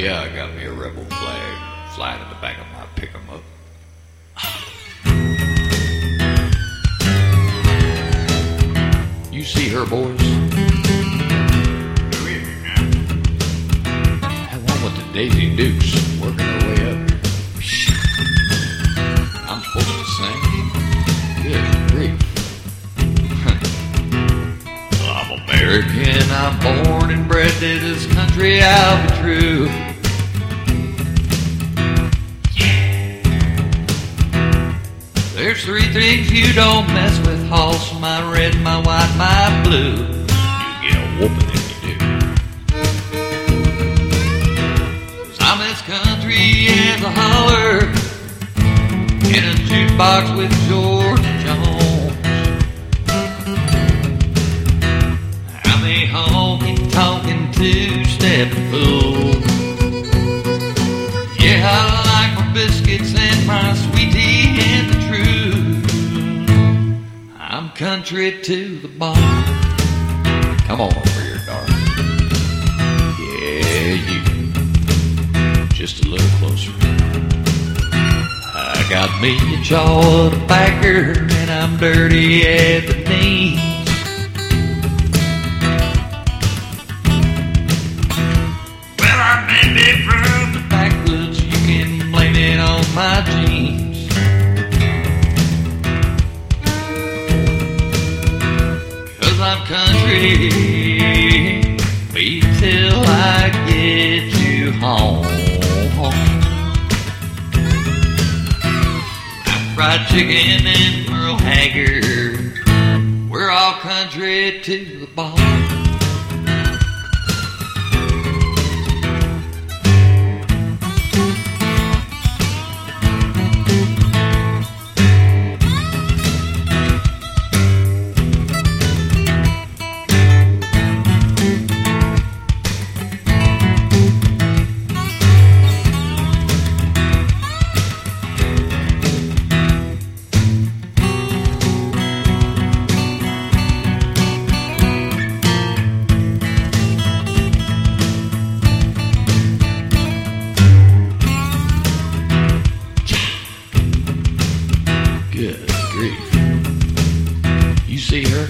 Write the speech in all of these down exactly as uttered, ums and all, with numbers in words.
yeah, I got me a rebel flag flying in the back of my pick-em-up. You see her, boys? That one with the Daisy Dukes working her way up. I'm supposed to sing? Good grief. I'm American, I'm born and bred to this country, I'll be true. There's three things you don't mess with, hoss, my red, my white, my blue. You get a whooping if you do. 'Cause I'm this country as a holler in a jukebox with George Jones. I'm a honky-tonkin' two-step fool. Yeah, I like my biscuits and my sweet tea and the truth. I'm country to the bone. Come on over here, darling. Yeah, you. Just a little closer. I got me a jaw tobacco and I'm dirty at the knees. Well, I made it from the backwoods, you can blame it on my jeans. Cause I'm country, wait till I get you home. Fried chicken and Merle Haggard, we're all country to the bone. Good grief. You see her?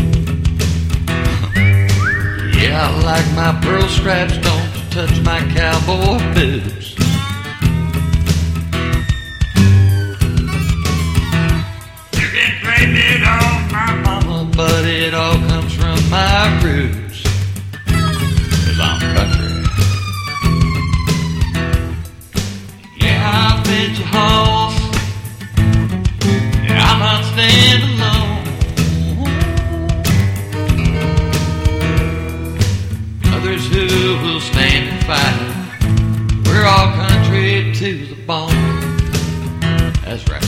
Yeah, I like my pearl straps, don't you touch my cowboy boots. You can blame it on my mama, but it all comes from my roots. Cause I'm country. Yeah, I bet you horse, I'm not staying alone. Others who will stand and fight, we're all country to the bone. That's right.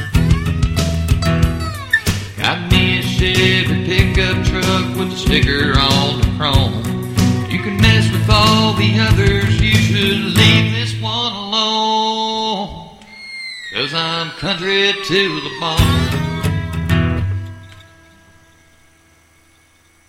Got me a Chevy pickup truck with a sticker on the chrome. You can mess with all the others, you should leave this one alone. Cause I'm country to the bone.